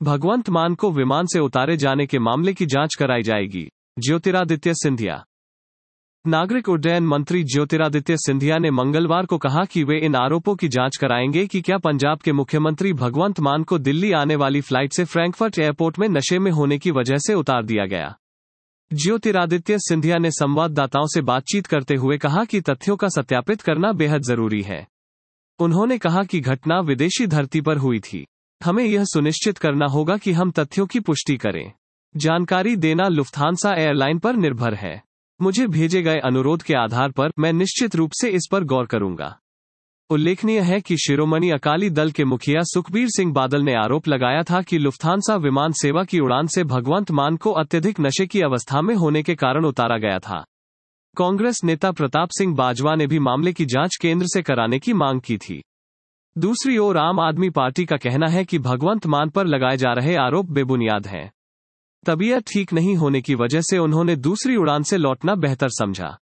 भगवंत मान को विमान से उतारे जाने के मामले की जांच कराई जाएगी, ज्योतिरादित्य सिंधिया। नागरिक उड्डयन मंत्री ज्योतिरादित्य सिंधिया ने मंगलवार को कहा कि वे इन आरोपों की जांच कराएंगे कि क्या पंजाब के मुख्यमंत्री भगवंत मान को दिल्ली आने वाली फ्लाइट से फ्रैंकफर्ट एयरपोर्ट में नशे में होने की वजह से उतार दिया गया। ज्योतिरादित्य सिंधिया ने संवाददाताओं से बातचीत करते हुए कहा कि तथ्यों का सत्यापित करना बेहद जरूरी है। उन्होंने कहा कि घटना विदेशी धरती पर हुई थी। हमें यह सुनिश्चित करना होगा कि हम तथ्यों की पुष्टि करें। जानकारी देना लुफ्थांसा एयरलाइन पर निर्भर है। मुझे भेजे गए अनुरोध के आधार पर मैं निश्चित रूप से इस पर गौर करूंगा। उल्लेखनीय है कि शिरोमणि अकाली दल के मुखिया सुखबीर सिंह बादल ने आरोप लगाया था कि लुफ्थांसा विमान सेवा की उड़ान से भगवंत मान को अत्यधिक नशे की अवस्था में होने के कारण उतारा गया था। कांग्रेस नेता प्रताप सिंह बाजवा ने भी मामले की जांच केंद्र से कराने की मांग की थी। दूसरी ओर आम आदमी पार्टी का कहना है कि भगवंत मान पर लगाए जा रहे आरोप बेबुनियाद हैं। तबीयत ठीक नहीं होने की वजह से उन्होंने दूसरी उड़ान से लौटना बेहतर समझा।